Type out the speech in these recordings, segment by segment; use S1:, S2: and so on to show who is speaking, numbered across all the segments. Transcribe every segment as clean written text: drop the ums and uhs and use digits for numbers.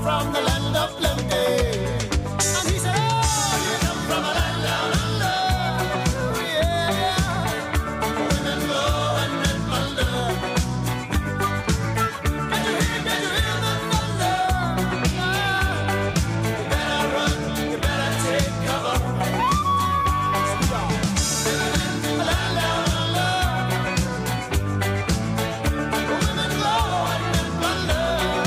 S1: from the land of plenty. And he said, oh, you come from a land down under. Yeah, women go and men plunder. Can you hear the thunder? You better run, you better take cover. Living in the land down under. Women go and men plunder.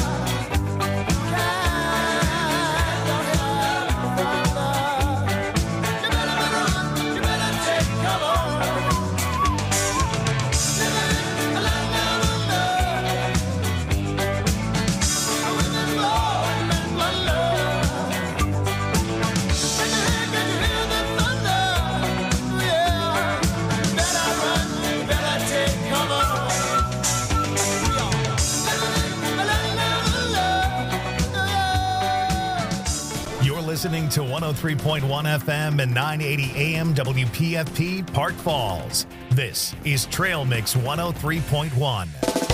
S2: Listening to 103.1 FM and 980 AM WPFP Park Falls. This is Trail Mix 103.1.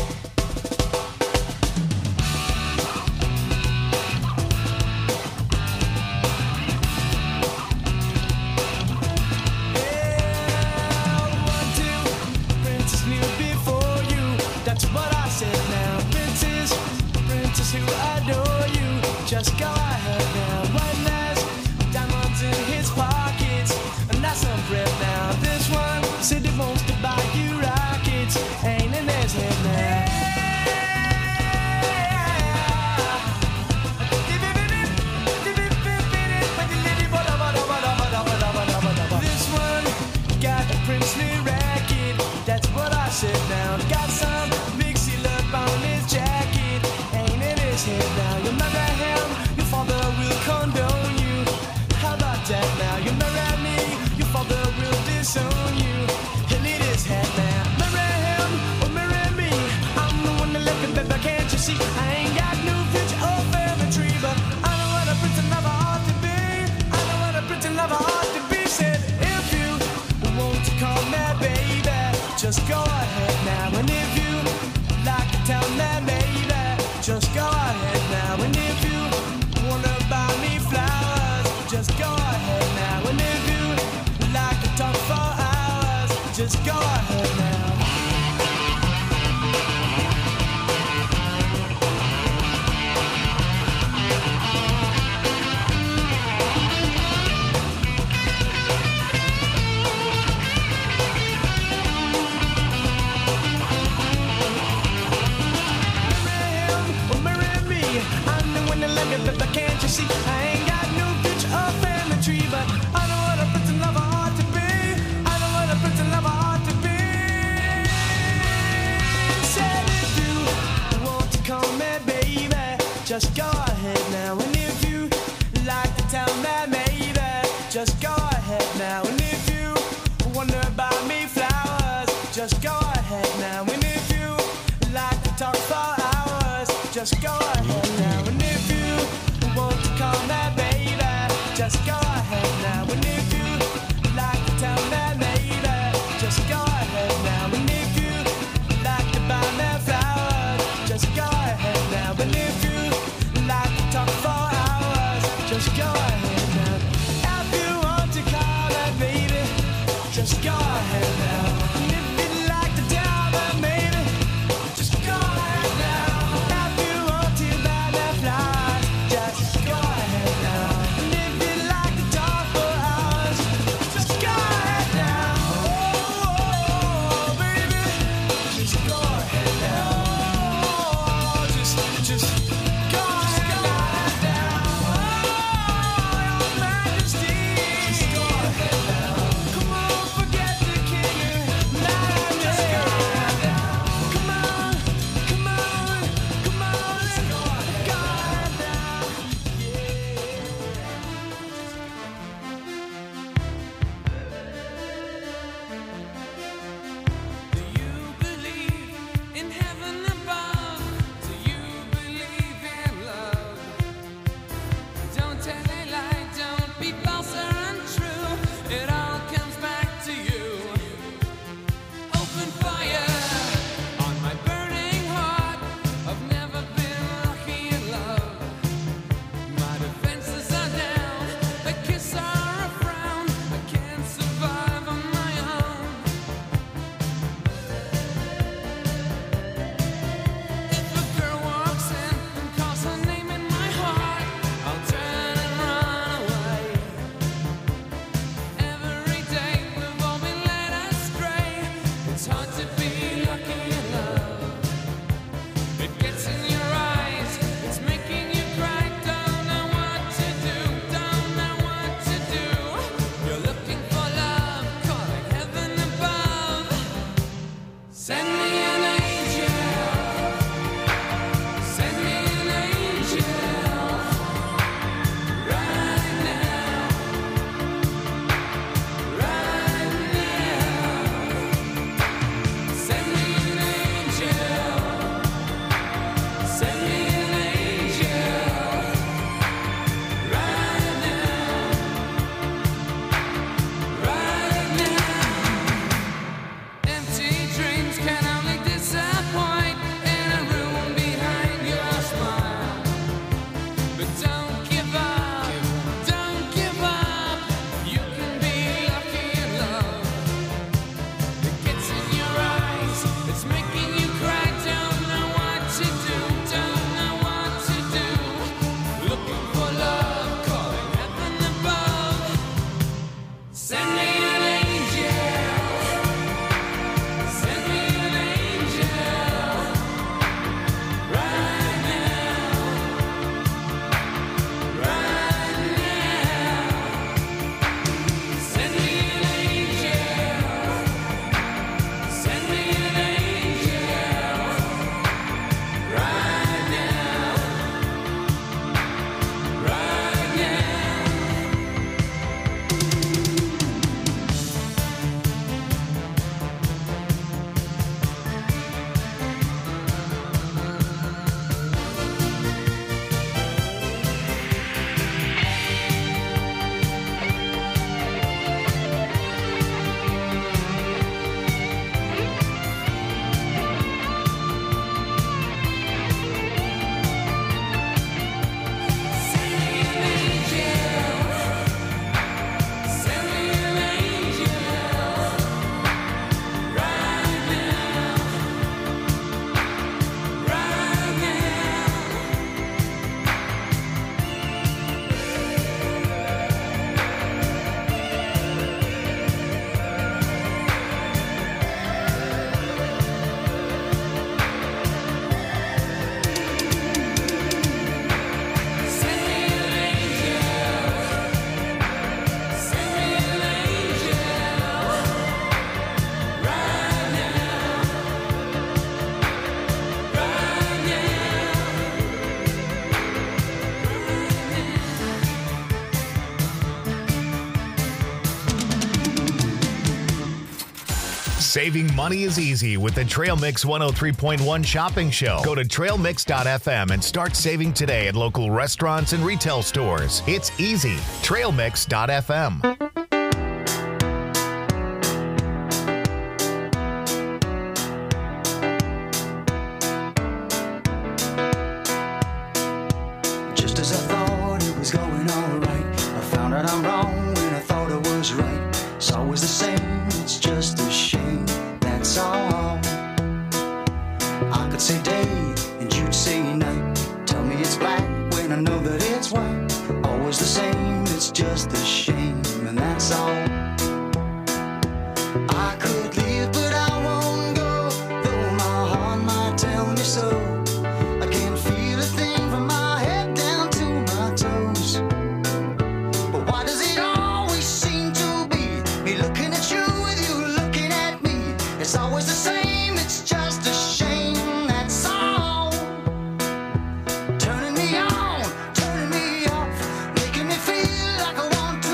S3: Just go ahead now, one last diamonds in his pockets, and that's some bread now. This one said he wants to buy you rockets, ain't in his head now. This one got a princely racket, that's what I said now. Got some big seal up on his jacket, ain't in his head now. You marry him, your father will condone you. How about that now? You marry me, your father will disown you. He'll eat his head now. Marry him or marry me, I'm the one that left him, baby, can't you see? I ain't got no future or family tree, but I know what a prince and lover ought to be. I know what a prince and lover ought to be. Said if you want to call me baby, just go ahead now. And if you like to tell me baby, just go ahead now. And if you wanna buy me flowers, just go ahead now. And if you like to talk for hours, just go ahead now. Can't you see? I ain't got no future or family tree, but I know what a prince and lover ought to be. I know what a prince and lover ought to be. Said if you want to call me baby, just go ahead now. And if you like to tell me maybe, just go ahead now. And if you wanna buy me flowers, just go ahead now. And if you like to talk for hours, just go ahead now. And if you want to call me baby, just go ahead now. And if you like to tell me maybe, just go ahead now. And if you like to buy me flowers, just go ahead now. And if you like to talk for hours, just go ahead now. If you want to call me baby, just go ahead now. And if you like to tell me maybe, just go ahead now. If you want to buy me flowers, just go ahead now. And if you like to talk for hours, just go ahead now. Oh, baby, just go ahead now. Just
S2: Saving money is easy with the Trail Mix 103.1 shopping show. Go to trailmix.fm and start saving today at local restaurants and retail stores. It's easy. Trailmix.fm.
S4: Just as I thought it was going all right, I found out I'm wrong when I thought I was right. It's always the same, it's just a shame, that's all. I could say day and you'd say night. Tell me it's black when I know that it's white. Always the same, it's just a shame, and that's all. I could leave but I won't go, though my heart might tell me so. I can't feel a thing from my head down to my toes. But why does it always seem to be me looking at you with you looking at me? It's always the same, it's just a shame, that's all. Turning me on, turning me off, making me feel like I want to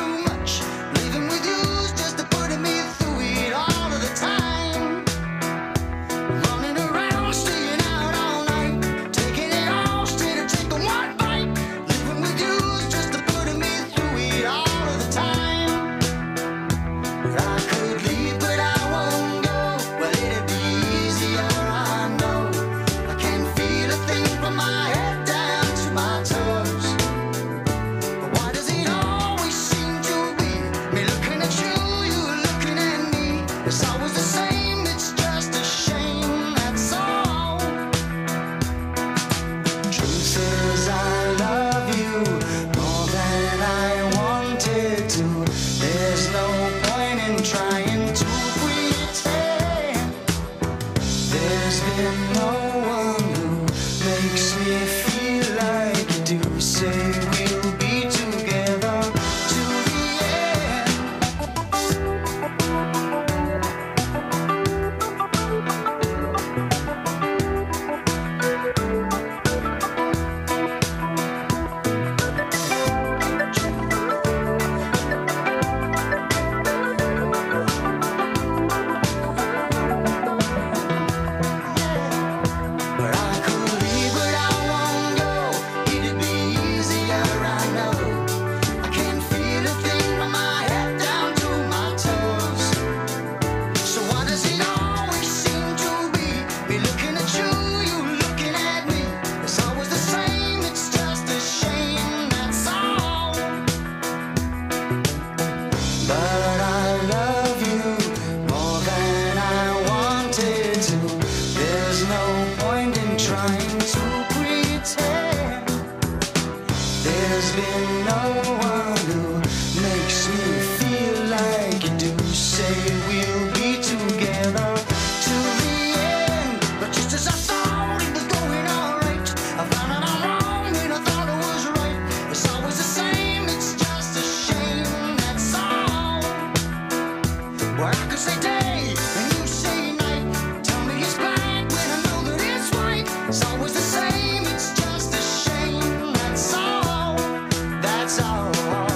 S4: There's been no one who makes me feel like you do. Say we'll be together till the end, but just as I thought it was going all right, I found out I'm wrong when I thought it was right. It's always the same, it's just a shame, that's all. Well, I could say day and you say night. Tell me it's bad when I know that it's right. It's always the same, it's just a shame, that's all. That's all.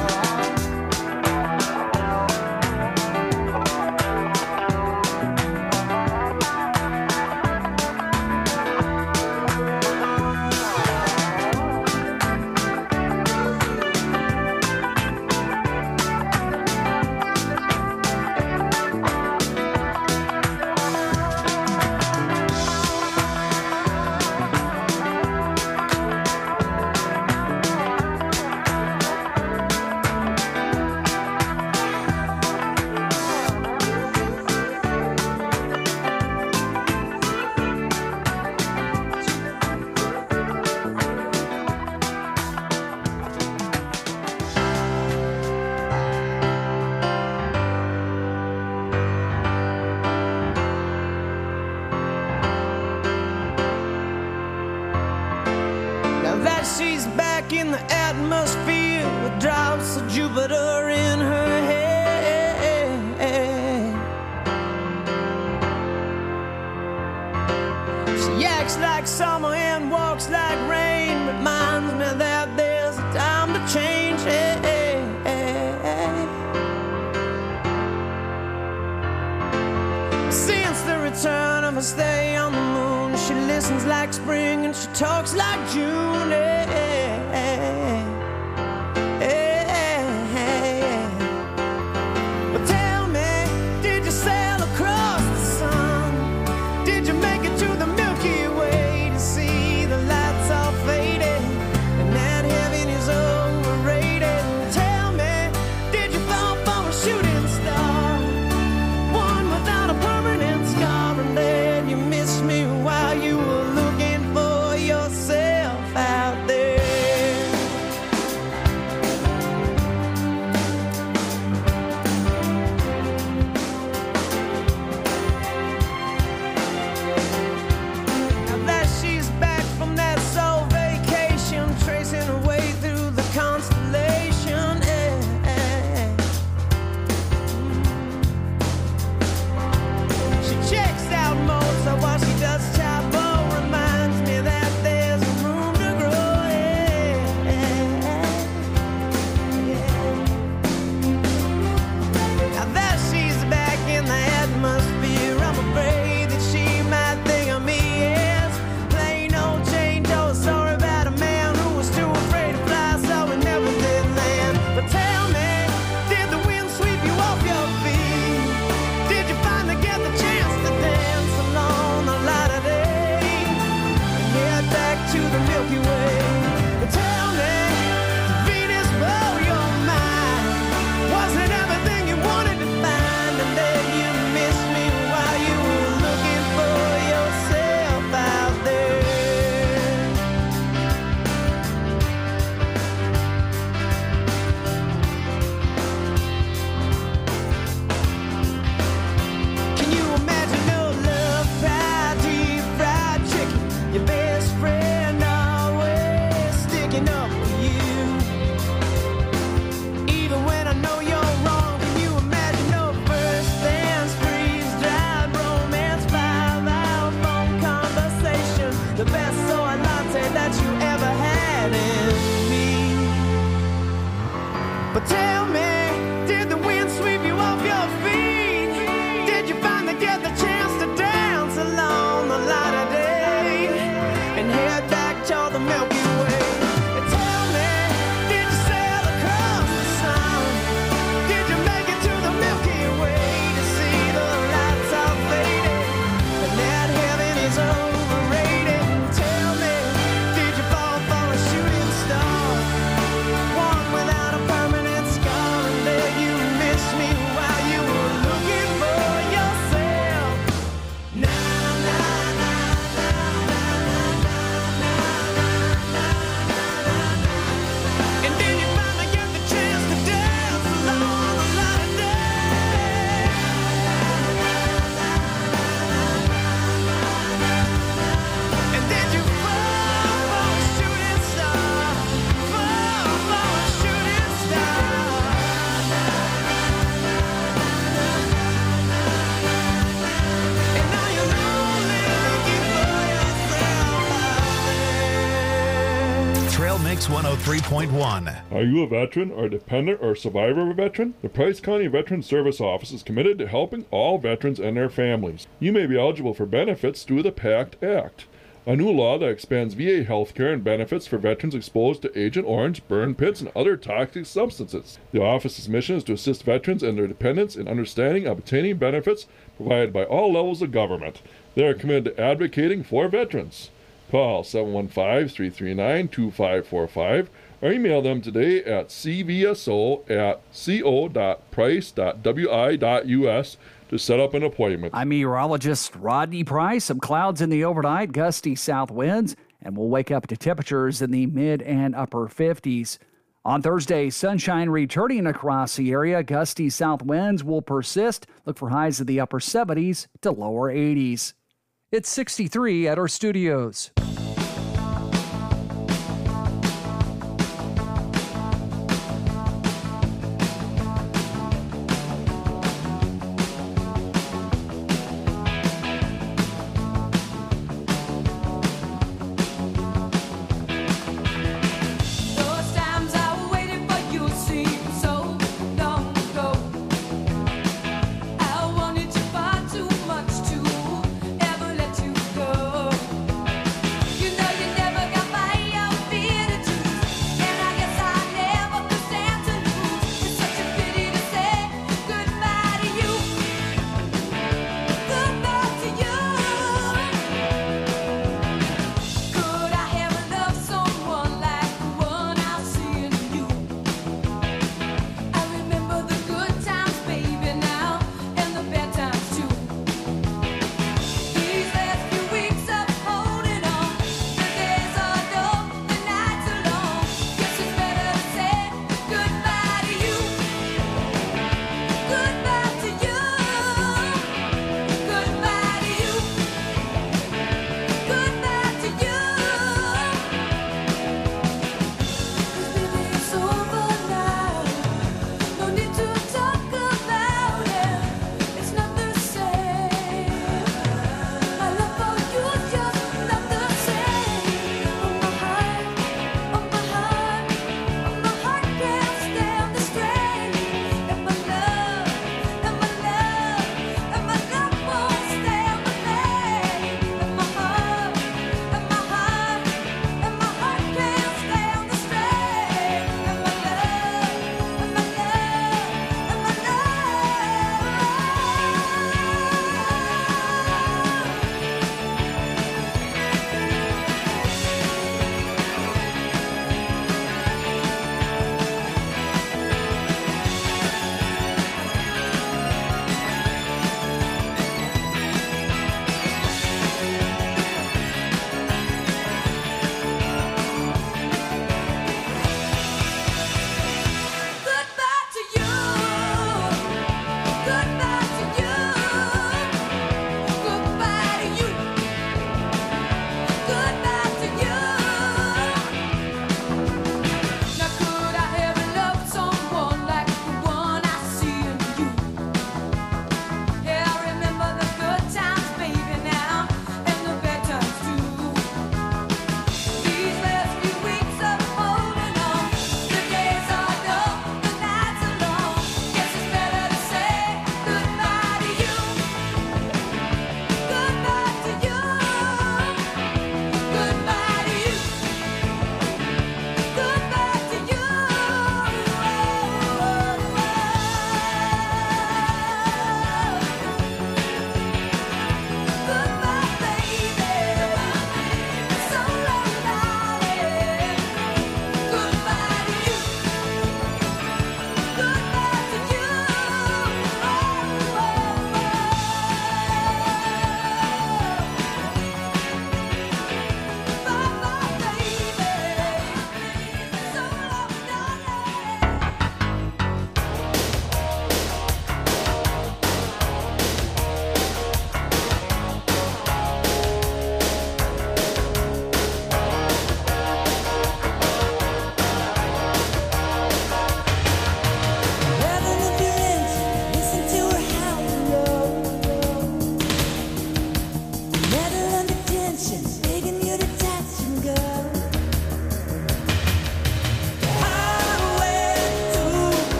S3: Now that she's back in the atmosphere with drops of Jupiter in her head. She acts like summer and walks like rain. Reminds me that there's a time to change. Since the return of her stay on the moon, she listens like spring and she talks like June. But tell me, did you sail across the sun? Did you make it to the Milky Way to see the lights all faded and that heaven is overrated? Tell me, did you fall from a shooting star, one without a permanent scar, and then you missed me while you were looking for yourself out there? Now that she's back from that soul vacation, tracing her way through the constellation. She checks out Mozart while she does Chapo. Reminds me that there's room to grow. Now that she's back in the atmosphere, I'm afraid that she might think of me as plain old Jane Doe. Sorry about a man who was too afraid to fly, so he never did land. But tell me, did the wind sweep you off your feet? Did you finally get the chance to dance along the light of day and head back to the Milky Way? But tell me, did Venus blow your mind? Was it everything you wanted to find, and then you missed me while you were looking for yourself out there? Can you imagine your love pie, deep fried chicken, your best friend always sticking up for you? Even when I know you're wrong, can you imagine no first dance, freeze-dried romance, 5-hour phone conversation, the best soy latte that you ever had in me? But tell me, did the wind sweep you off your feet? Did you finally get the chance to dance along the light of day and head back to the Milky Way? And tell me, did you sail across the sun? Did you make it to the Milky Way to see the lights all faded and that heaven is overrated? Tell me, did you fall for a shooting star, one without a permanent scar?
S2: Trail Mix 103.1.
S5: Are you a veteran or dependent or survivor of a veteran? The Price County Veteran Service Office is committed to helping all veterans and their families. You may be eligible for benefits through the PACT Act, a new law that expands VA health care and benefits for veterans exposed to Agent Orange, burn pits, and other toxic substances. The office's mission is to assist veterans and their dependents in understanding and obtaining benefits provided by all levels of government. They are committed to advocating for veterans. Call 715-339-2545 or email them today at cvso@co.price.wi.us to set up an appointment.
S6: I'm meteorologist Rodney Price. Some clouds in the overnight, gusty south winds, and we'll wake up to temperatures in the mid and upper 50s. On Thursday, sunshine returning across the area. Gusty south winds will persist. Look for highs in the upper 70s to lower 80s. It's 63 at our studios.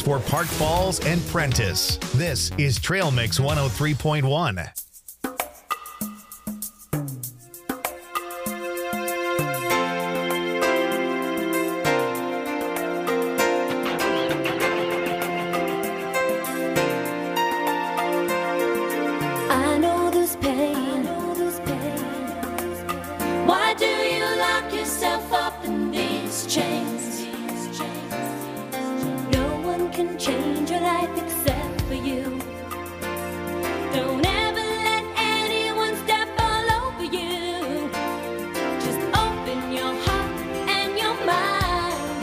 S2: for Park Falls and Prentice. This is Trail Mix 103.1.
S7: I know this pain. Why do you lock yourself up in these chains? No one can change your life except for you. Don't ever let anyone step all over you. Just open your heart and your mind.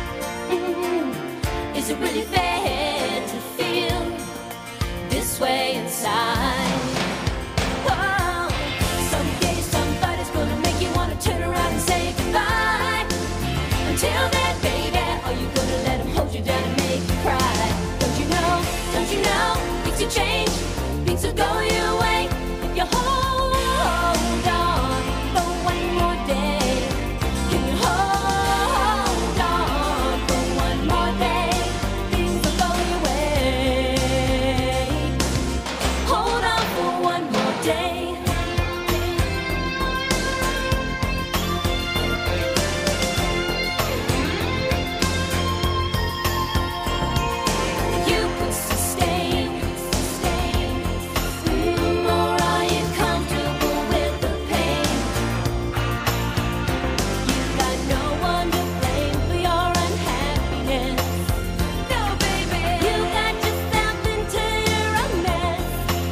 S7: Is it really fair to feel this way inside? Oh, someday somebody's gonna make you wanna turn around and say goodbye. Until then, baby, are you gonna let him hold you down and make you cry? Don't you know, things will change, things will go your way if you hold on for one more day. Can you hold on for one more day? Things will go your way. Hold on for one more day. You could sustain, or are you comfortable with the pain? You got no one to blame for your unhappiness. No, baby, you got yourself into your own mess.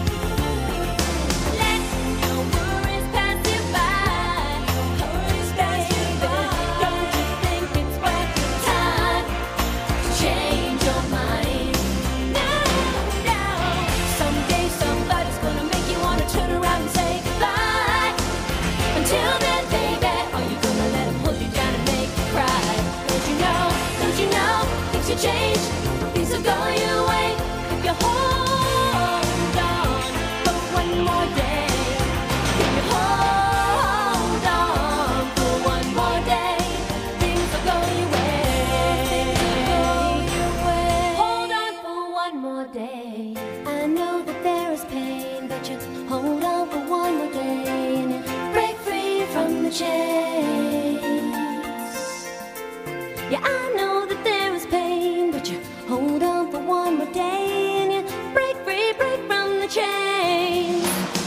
S7: Let your worries pass you by. Baby, don't you think it's worth your time to change your mind? No. Someday somebody's gonna make you wanna turn around and say goodbye. Until then, baby, are you gonna let him hold you down and make you cry? Don't you know, things will change, things will go your way if you hold on for one more day. If you hold on for one more day, things will go your way. Hold on for one more day. I know that there is pain, but you hold on for one more day and you break free from the chains. Yeah, I know that there is pain, but you hold on for one more day and you break free from the chains.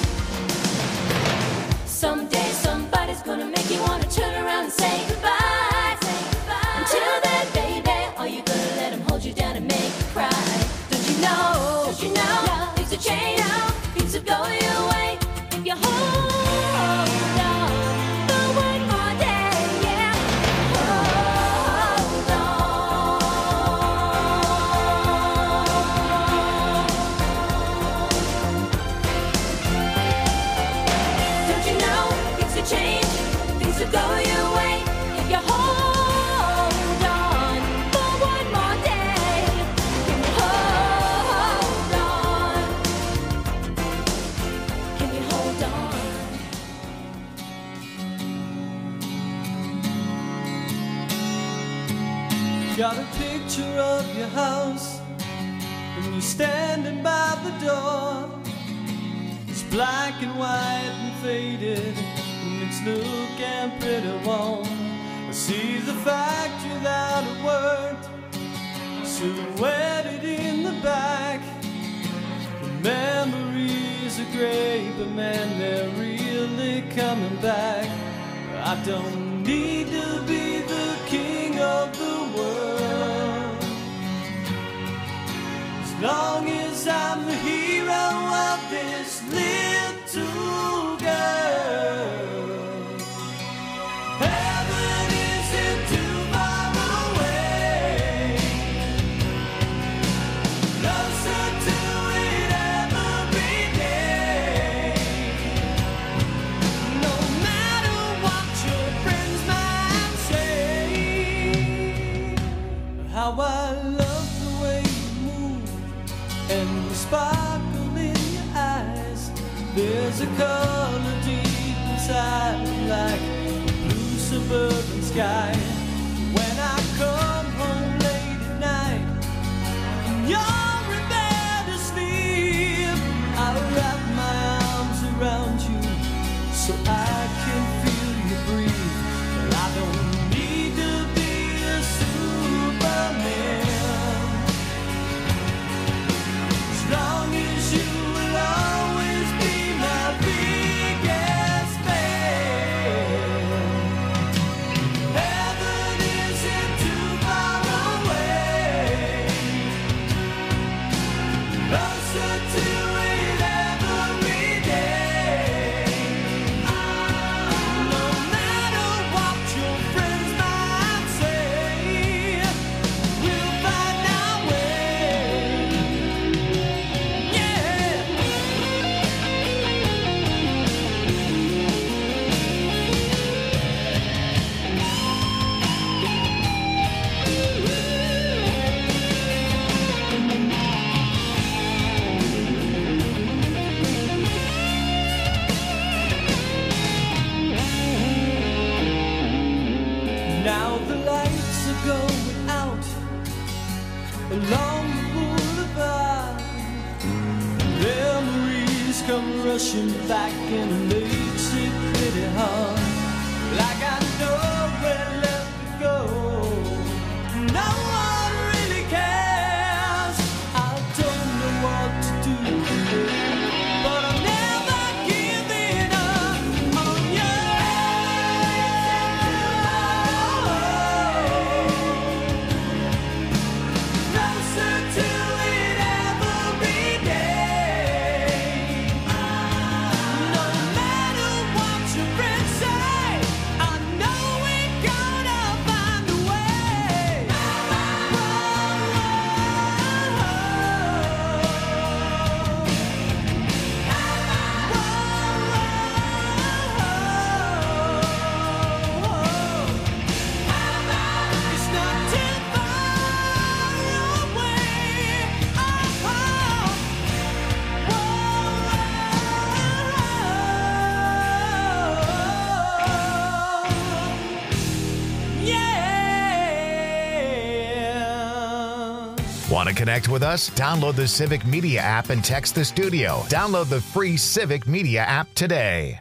S7: Someday somebody's gonna make you wanna turn around and say goodbye. Until then, baby, are you gonna let him hold you down and make you cry? Don't you know, things will change, things will go your way if you hold on for one more day. Yeah, hold on. Don't you know, things will change, things will go your way if you hold on for one more day. Can you hold on? Can you hold on?
S3: Got a picture of your house, and you're standing by the door. It's black and white and faded, and it's looking pretty warm. I see the factory that I worked, silhouetted in the back. The memories are great, but man, they're really coming back. I don't need to be the king of the world, as long as I'm the hero of this little girl. Heaven isn't too far away, closer to it every day. No matter what your friends might say, how I love the way you move and the sparkle in your eyes. There's a color deep inside, like a blue suburban sky. When I come home late at night, closer to it every day. No matter what your friends might say, we'll find our way. Yeah. Now the lights are going out along the boulevard. Memories come rushing back and it makes it pretty hard. Like I nowhere left to go. No one really cares. I don't know what to do, but I'm never giving up on you. Closer to it every day. No matter what your friends say, I know we're gonna find a way. It's not too far away. Yeah.
S2: Want to connect with us? Download the Civic Media app and text the studio. Download the free Civic Media app today.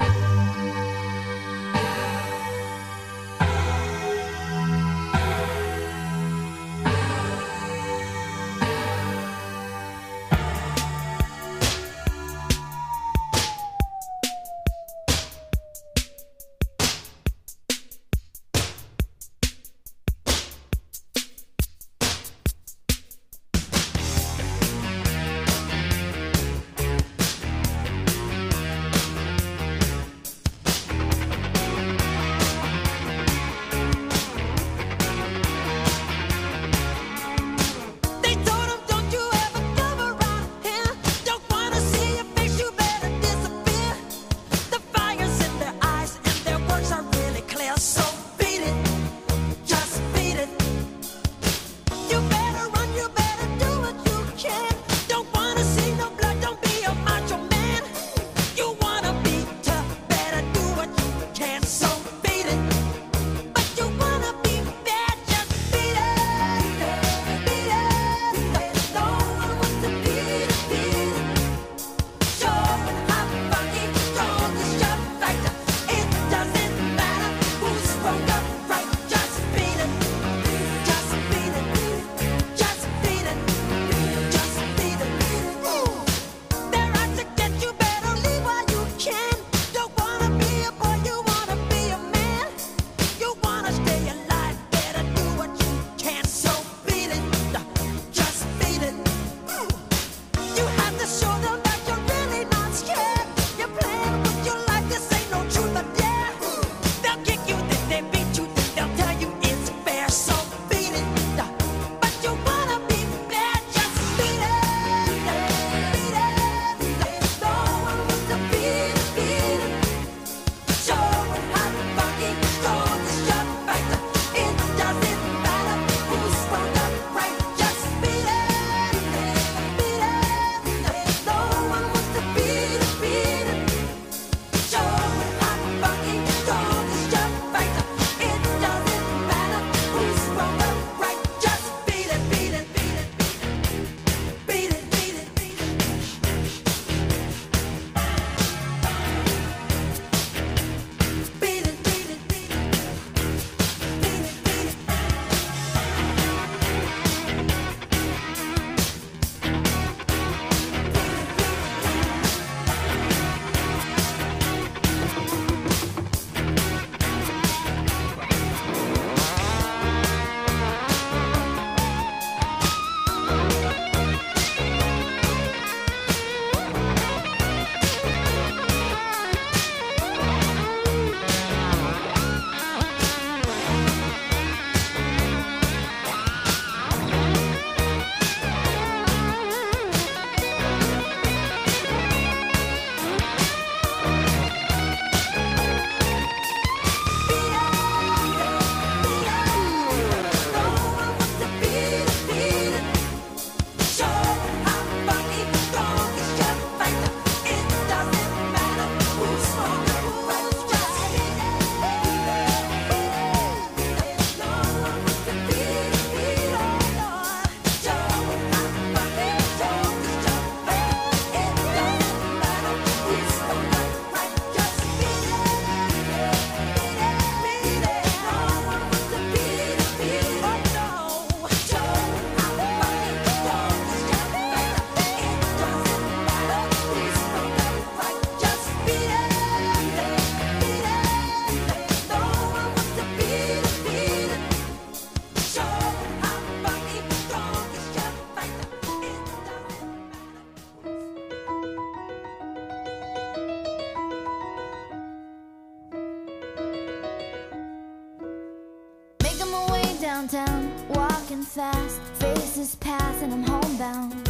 S7: downtown, walking fast, faces pass and I'm homebound.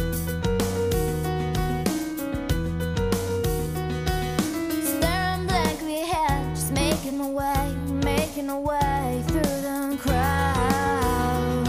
S7: Staring blankly ahead, just making my way through the crowd.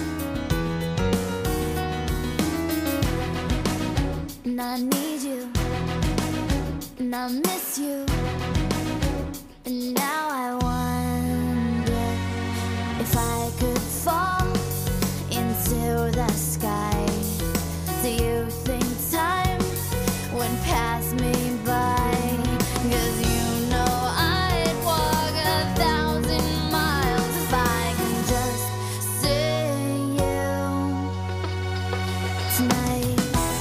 S7: And I need you, and I miss you, and now I wonder if I could fall into the sky. Do you think time would pass me by? 'Cause you know I'd walk 1,000 miles if I can just see you tonight.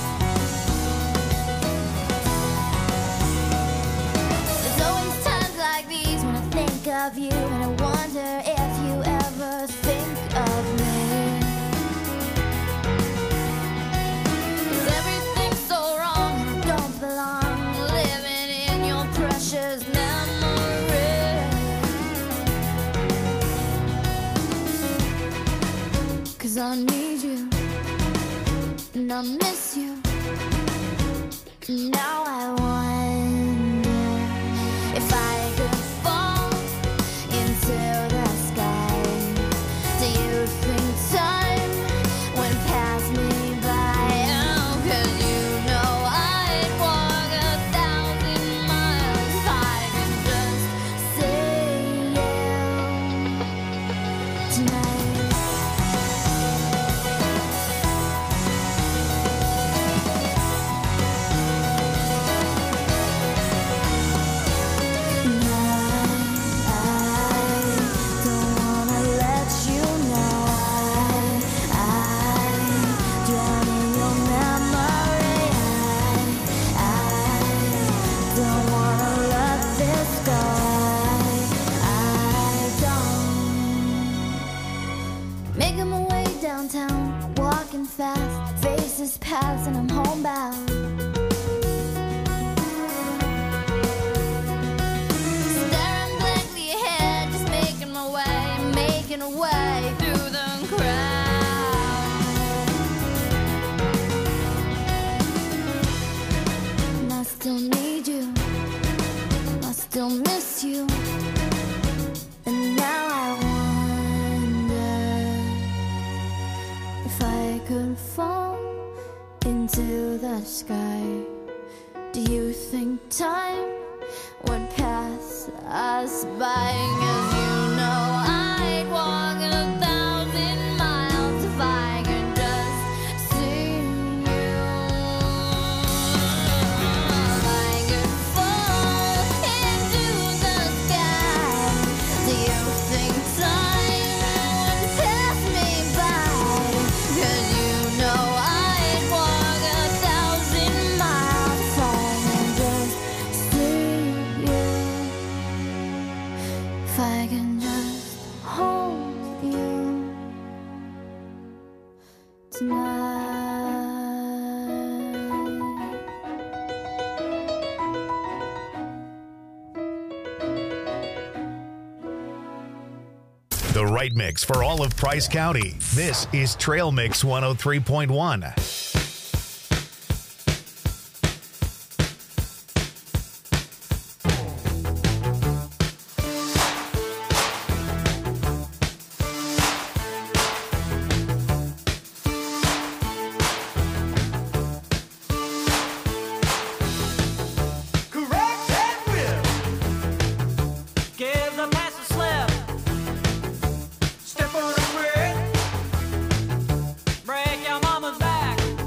S7: There's always times like these when I think of you, and I wonder if you ever think of me. 'Cause everything's so wrong and I don't belong living in your precious memory. 'Cause I need you and I miss you. Now I wonder if I could fall into the sky. Do you think time would pass me by? Oh, 'cause you know I'd walk 1,000 miles if I could just see you tonight. Making my way downtown, walking fast, faces pass and I'm homebound. Staring blankly ahead, just making my way through the crowd. And I still need you, I still miss you, and now I wonder if I could fall into the sky. Do you think time would pass us by? 'Cause you know I'd walk 1,000 miles if I could just see you. If I could fall into the sky, do you think time would pass me by? 'Cause you know I'd walk 1,000 miles if I could just see you. If I can just hold you tonight.
S2: The right mix for all of Price County. This is Trail Mix 103.1.
S3: Correct that whip. Give the pass a slip. Step on the brick. Break your mama's back.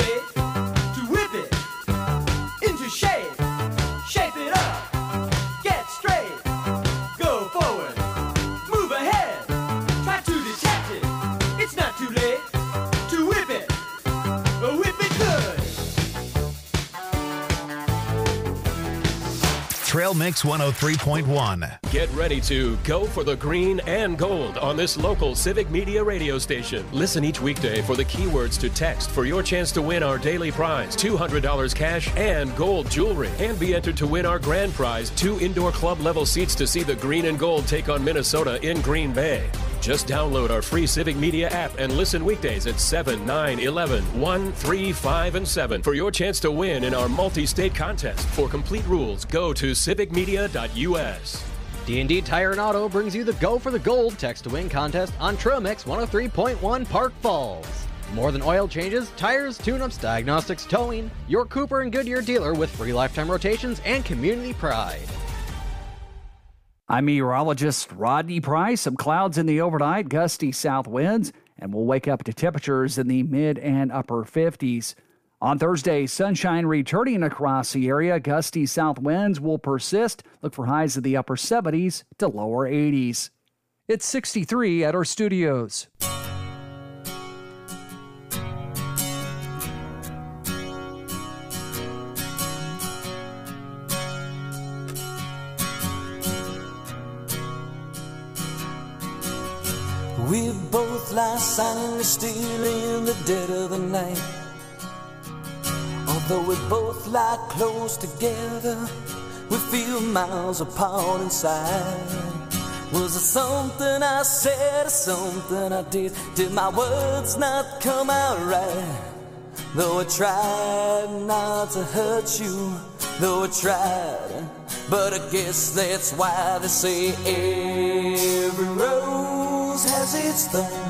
S3: late to whip it into shape. Shape it up, get straight, go forward, move ahead, try to detach it. It's not too late to whip it good.
S2: Trail Mix 103.1.
S8: Get ready to go for the green and gold on this local Civic Media radio station. Listen each weekday for the keywords to text for your chance to win our daily prize, $200 cash and gold jewelry. And be entered to win our grand prize, 2 indoor club level seats to see the green and gold take on Minnesota in Green Bay. Just download our free Civic Media app and listen weekdays at 7, 9, 11, 1, 3, 5, and 7 for your chance to win in our multi-state contest. For complete rules, go to civicmedia.us.
S9: D&D Tire and Auto brings you the Go for the Gold Text to Win contest on Trail Mix 103.1 Park Falls. More than oil changes, tires, tune-ups, diagnostics, towing, your Cooper and Goodyear dealer with free lifetime rotations and community pride.
S6: I'm meteorologist Rodney Price. Some clouds in the overnight, gusty south winds, and we'll wake up to temperatures in the mid and upper 50s. On Thursday, sunshine returning across the area. Gusty south winds will persist. Look for highs in the upper 70s to lower 80s. It's 63 at our studios.
S10: We both lie silently still in the dead of the night. Although we both lie close together, we feel miles apart inside. Was it something I said or something I did? Did my words not come out right? Though I tried not to hurt you, though I tried, but I guess that's why they say every rose has its thorn.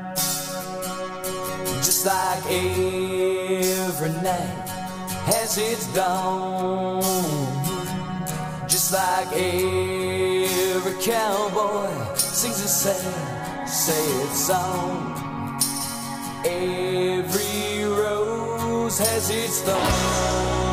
S10: Just like every night has its dawn. Just like every cowboy sings a sad, sad song. Every rose has its thorn.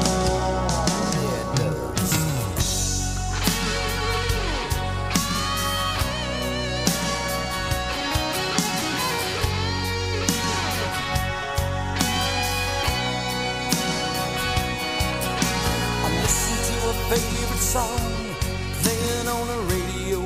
S10: Favorite song playing on the radio.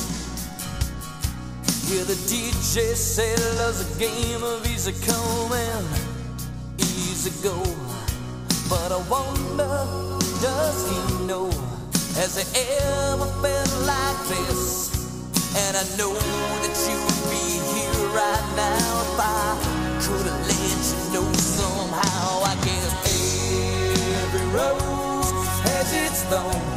S10: Yeah, the DJ said love's a game of easy come and easy go. But I wonder, does he know? Has he ever felt like this? And I know that you would be here right now if I could have let you know somehow. I guess every rose has its thorn.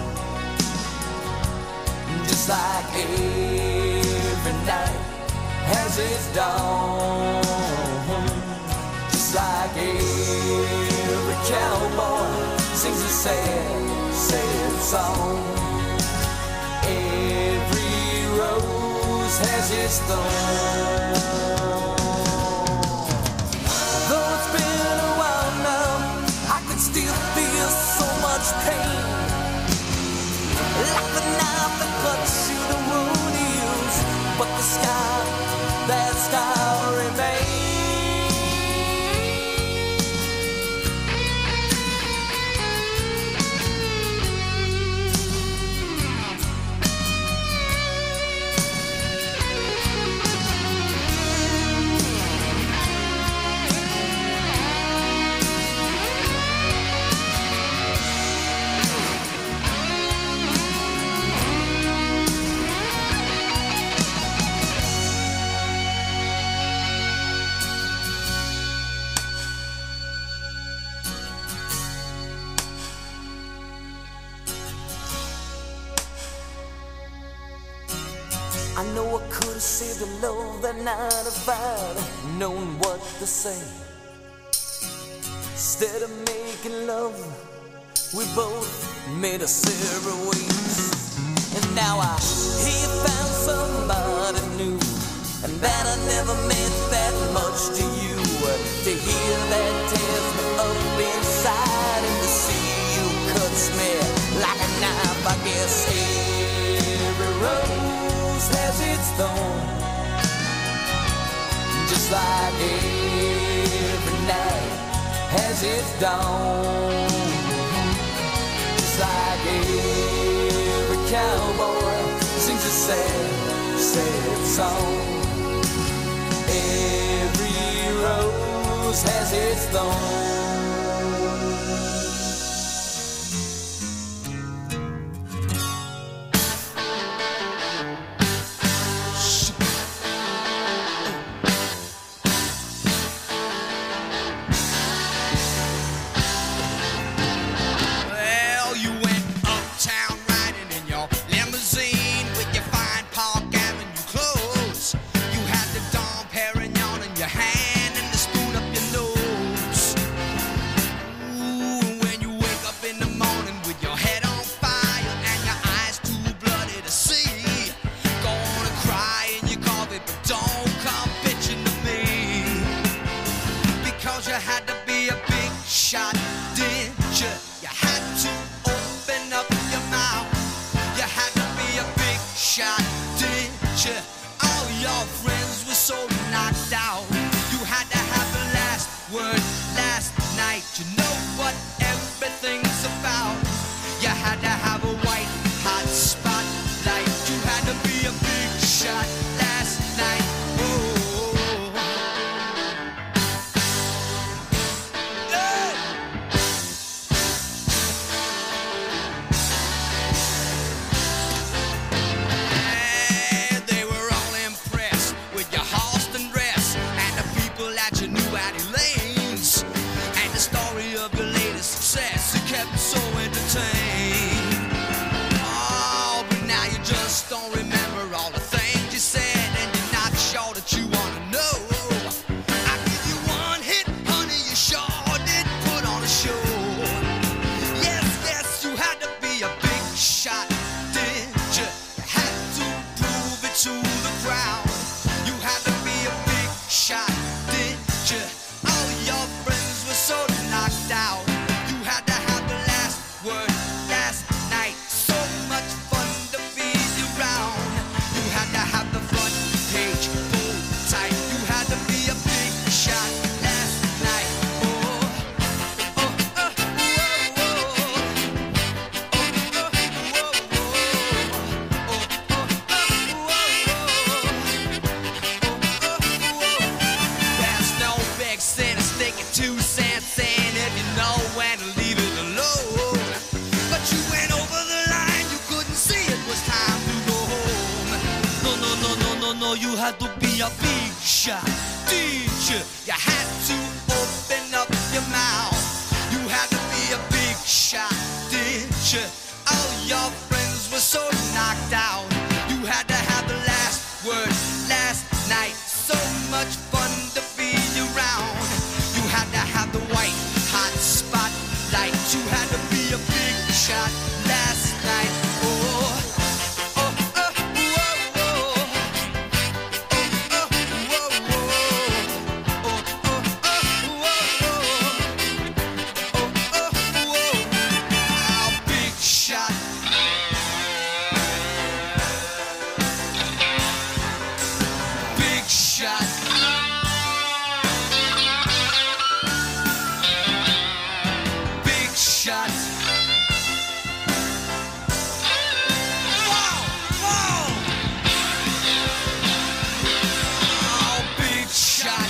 S10: Just like every night has its dawn. Just like every cowboy sings a sad, sad song. Every rose has its thorn. Though it's been a while now, I can still feel so much pain. Like the knife that cuts you, the wound heals, but the scar, that scar remains. I know I could have saved the love that night if I'd known what to say. Instead of making love, we both made us separate ways. And now I hear you found somebody new, and that I never meant that much to you. to hear that tears me up inside, and to see you cuts me like a knife. I guess every rose has its thorn, just like every night has its dawn, just like every cowboy sings a sad, sad song. Every rose has its thorn.
S11: Well, you went uptown riding in your limousine with your fine Park Avenue clothes. You had the Dom Perignon in your hand and the spoon up your nose. Ooh, when you wake up in the morning with your head on fire and your eyes too bloody to see, gonna cry in your coffee, but don't come bitching to me, because you had to be a big shot, didn't you? You had to open up your mouth. You had to be a big shot, didn't you? All your friends were so knocked out. You had to have the last word last night. You know what everything's about. You had to have a white hot spotlight. You had to be a big shot last night. Oh. Hey! They were all impressed with your Halston dress and the people at your new Addie Lanes and the story of your latest success. It kept me so entertained. Oh, but now you just don't remember all the things you said, and you're not sure that you wanna know. I give you one hit, honey, you sure did put on a show. Yes, yes, you had to be a big shot, didn't you? You had to prove it to the crowd. You had to be a big shot, didn't you? All your friends were so knocked out. You had to have the last word last night. So much fun to be around. You had to have the front page pulled tight. You had to be a big shot last night. Oh, oh, oh, oh, There's no big sin in sticking 2 cents in if you know when to leave it alone. But you went over the line, you couldn't see it was time to go home. No, no, no, no, no, no, you had to be a big shot, did you? You had to open up your mouth. You had to be a big shot, did you? All your friends were so knocked out. You had to have the last word last night. So much fun to be around. You had to have the white hot spotlight. You had to be a big shot last night. Oh, oh, oh, oh, oh, oh, oh, big shot. Big shot. Big shot. Whoa, whoa. Oh, big shot.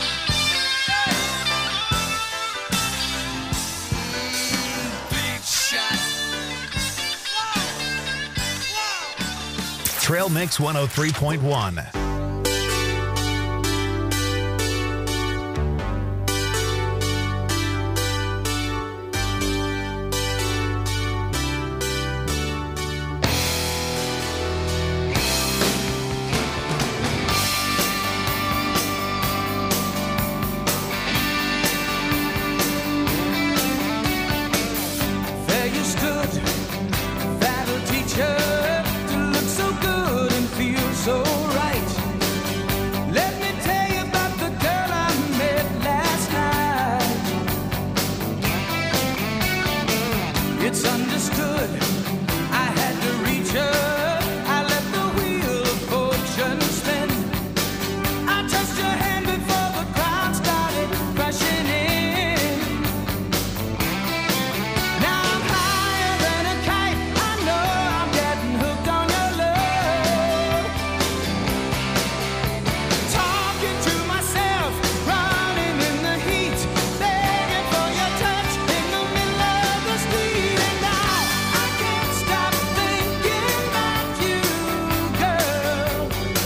S11: Big shot.
S2: Trail Mix 103.1.
S3: There you stood, that'll teach her to look so good and feel so right. It's understood. I had to reach her. I let the wheel of fortune spin. I touched your hand before the crowd started crashing in. Now I'm higher than a kite. I know I'm getting hooked on your love. Talking to myself, running in the heat, begging for your touch in the middle of the street. And now I can't stop thinking about you, girl.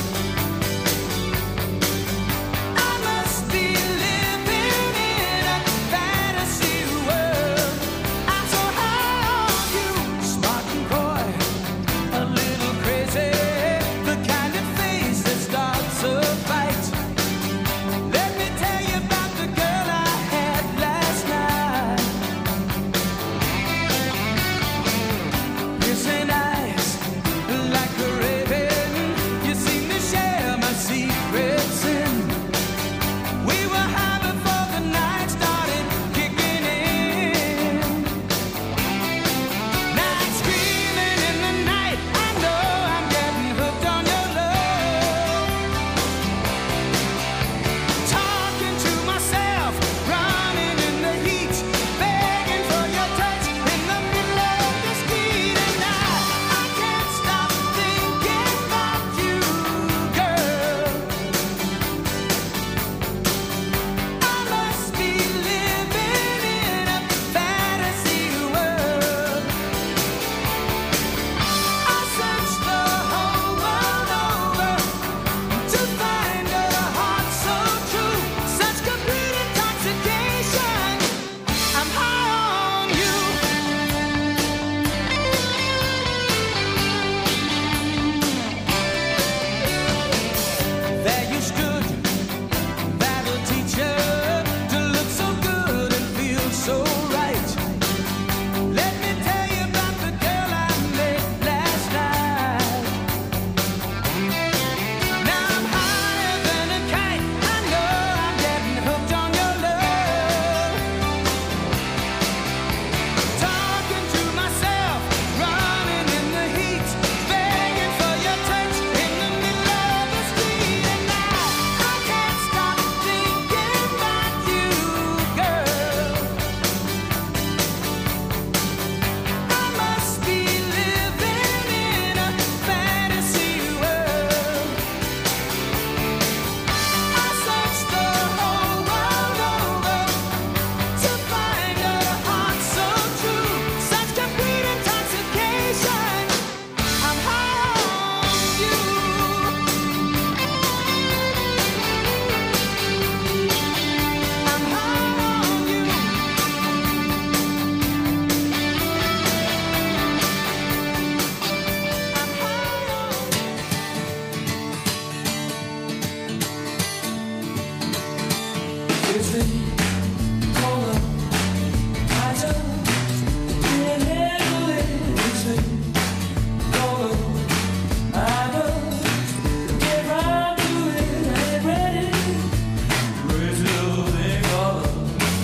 S3: I must be living in a fantasy world. I'm so high on you, smart and coy, a little crazy, the kind of face that starts a fight. Let me tell you about the girl I had last night. Piercing eyes like a raven, you seem to share my secrets in. We were high before the night started kicking in. Now I'm screaming in the night. I know I'm getting hooked on your love. Talking to myself, running in the heat, begging for your touch in the middle of the street. And now I can't stop thinking about you, girl. I must be living in a fantasy world. I searched the whole world over to find a heart so true, such complete intoxication. I'm high on you. There you stood, battle teacher, to look so good and feel so right. Let me tell you about the girl I met last night. Now I'm higher than a kite. I know I'm getting hooked on your love. Talking to myself, running in the heat, begging for your touch in the middle of the street. And now I can't stop thinking about you, girl. I must be living in a fantasy world. I searched the whole world over to find a heart so true, such complete intoxication. I'm high on you. I'm high on you. It's been cold up, I just can't handle it. It's been cold up, I just get right to it. I ain't ready. Brazil, they call up.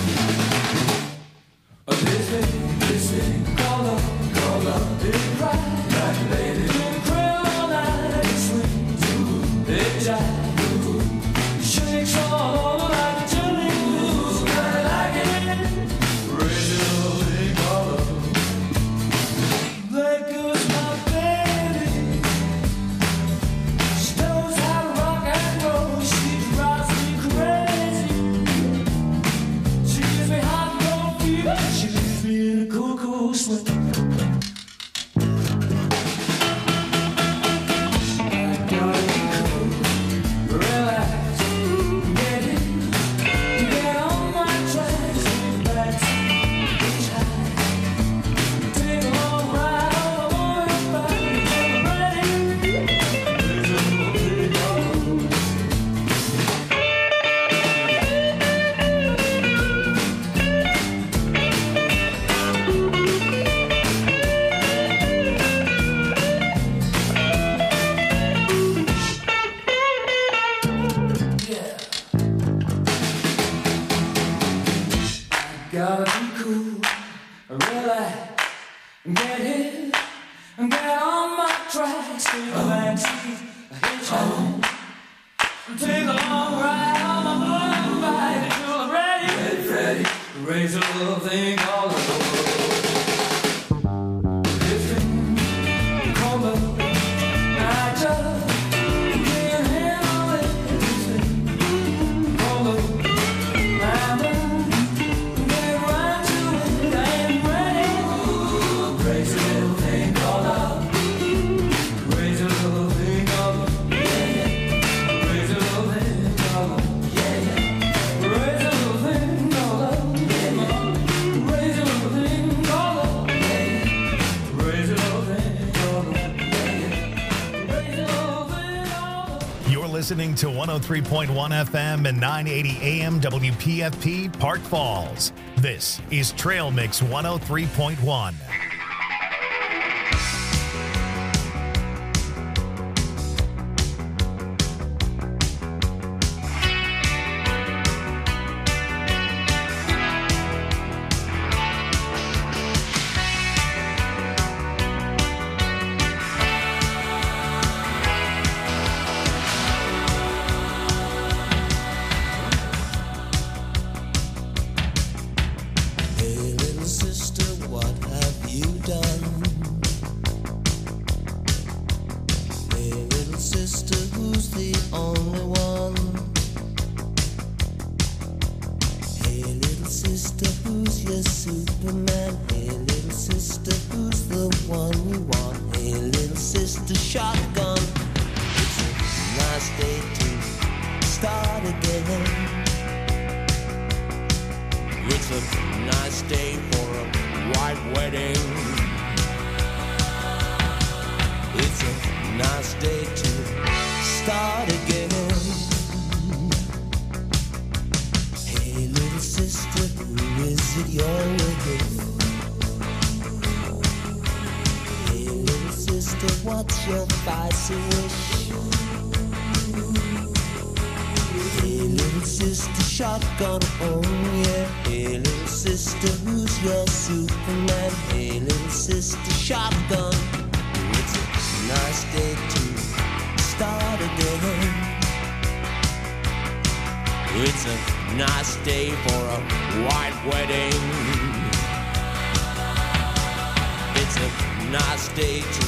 S3: This thing, call up, it's right, like a lady. Crawl all night, swing to the jive. Shakes all over like a jelly. I like it. Brazil, they call up. There goes my baby. She knows how to rock and roll. She drives me crazy. She gives me hot and cold fever. She leaves me in a cool, cool sweat. I gotta be cool, relax, get in, get on my tracks, back to high. Take a long ride on the morning bike, get ready. Gotta be cool, relax, Get hit, get on my tracks, take a backseat, a hitchhike. Take a long ride on my motorbike until I'm ready. Ready, raise a little thing called the road. Drifting, cold up, I just can't handle it. Drifting, cold up, I'm done. Get right to it, I ain't ready. Raise a little thing called love. Raise a little thing called love.
S2: You're listening to 103.1 FM and 980 AM WPFP Park Falls. This is Trail Mix 103.1.
S10: Hey little sister, what have you done? Hey little sister, who's the only one? Hey little sister, who's your Superman? Hey little sister, who's the one you want? Hey little sister, shotgun. It's a nice day to start again. It's a nice day for a white wedding. It's a nice day to start again. Hey little sister, who is it you're with? Hey little sister, what's your spicy wish? Hey little sister, shotgun, oh yeah. Hey little sister, who's your Superman? Hey little sister, shotgun. It's a nice day to start again. It's a nice day for a white wedding. It's a nice day to